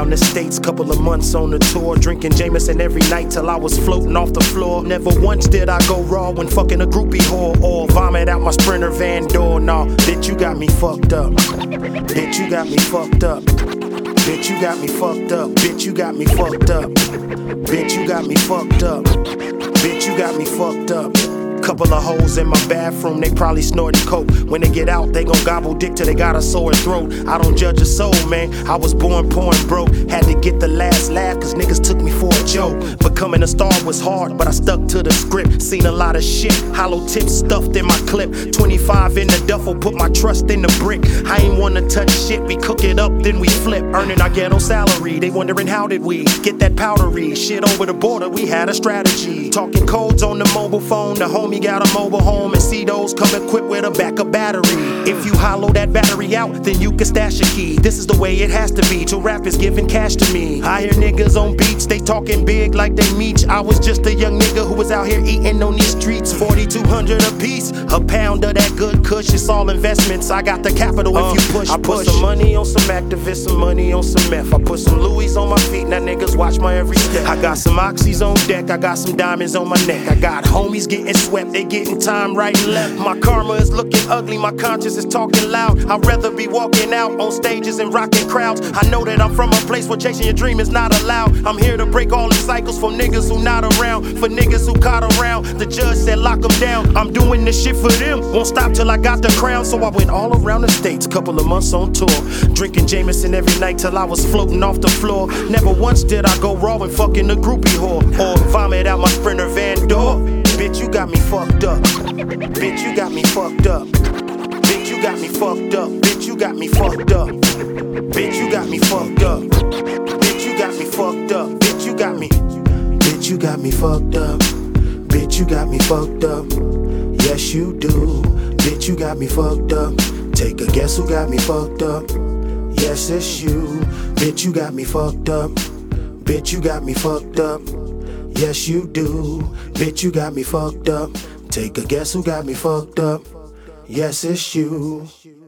around the States, couple of months on the tour, drinking Jameson every night till I was floating off the floor. Never once did I go raw when fucking a groupie whore or vomit out my Sprinter van door. Nah, bitch, you got me fucked up. Bitch, you got me fucked up. Bitch, you got me fucked up. Bitch, you got me fucked up. Bitch, you got me fucked up. Bitch, you got me fucked up. Couple of hoes in my bathroom, they probably snorting coke. When they get out, they gon' gobble dick till they got a sore throat. I don't judge a soul, man. I was born poor and broke. Had to get the last laugh, cause niggas took me for a joke. Becoming a star was hard, but I stuck to the script. Seen a lot of shit, hollow tips stuffed in my clip. 25 in the duffel, put my trust in the brick. I ain't wanna touch shit, we cook it up, then we flip. Earning our ghetto salary, they wondering how did we get that powdery shit over the border. We had a strategy. Talking codes on the mobile phone, the homie got a mobile home, and see those come equipped with a backup battery. If you hollow that battery out, then you can stash a key. This is the way it has to be till rap is giving cash to me. I hear niggas on beats, they talking big like they meech. I was just a young nigga who was out here eating on these streets. 4,200 a piece, a pound of that good kush. It's all investments, I got the capital if you push. I put some money on some activists, some money on some meth. I put some Louis on my feet, now niggas watch my every step. I got some oxys on deck, I got some diamonds on my neck. I got homies getting swept, they getting time right and left. My karma is looking ugly, my conscience is talking loud. I'd rather be walking out on stages and rocking crowds. I know that I'm from a place where chasing your dream is not allowed. I'm here to break all the cycles for niggas who not around, for niggas who caught around. The judge said lock them down. I'm doing this shit for them, won't stop till I got the crown. So I went all around the States, couple of months on tour, drinking Jameson every night till I was floating off the floor. Never once did I go raw and fucking a groupie whore or vomit out my Sprinter van door. Bitch, you got me fucked up. Bitch, you got me fucked up. Bitch, you got me fucked up. Bitch, you got me fucked up. Bitch, you got me fucked up. Bitch, you got me fucked up. Bitch, you got me. Bitch, you got me fucked up. Bitch, you got me fucked up. Yes, you do. Bitch, you got me fucked up. Take a guess who got me fucked up. Yes, it's you. Bitch, you got me fucked up. Bitch, you got me fucked up. Yes, you do. Bitch, you got me fucked up. Take a guess who got me fucked up. Yes, it's you.